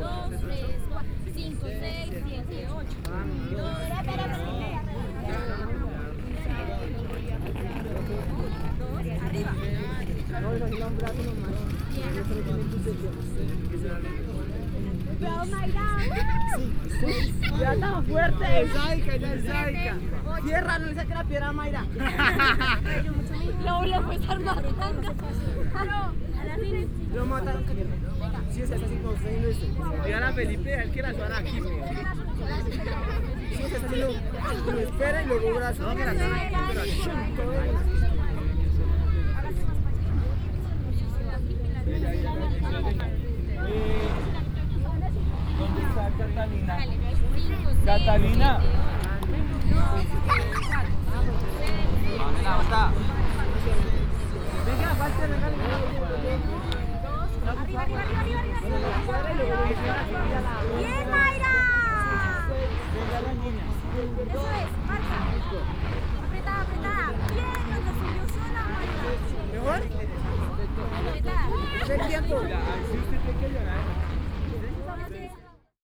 2, 3, 4, 5, 6, 7, 8. Espera. Arriba. No, eso es un brazo nomás. Cuidado, Mayra. Ya tan fuerte. Es Zaica. Cierra, no le saque la piedra a Mayra. Lo voy a empezar matando. Lo mataron. Sí, es así como está haciendo esto. Dígale a Felipe, él que la suena aquí. Sí, está haciendo. Lo espera y luego brazo. No, que la suena aquí, pero aquí. ¿Dónde está Catalina? Catalina. Está. Venga, falta, venga. Arriba. Bien, Mayra. Venga la niña. Eso es, marcha. Apretada. Bien, no te subió sola, Mayra. ¿Mejor? Apretada. Es el tiempo. Mira, así usted tiene que llorar.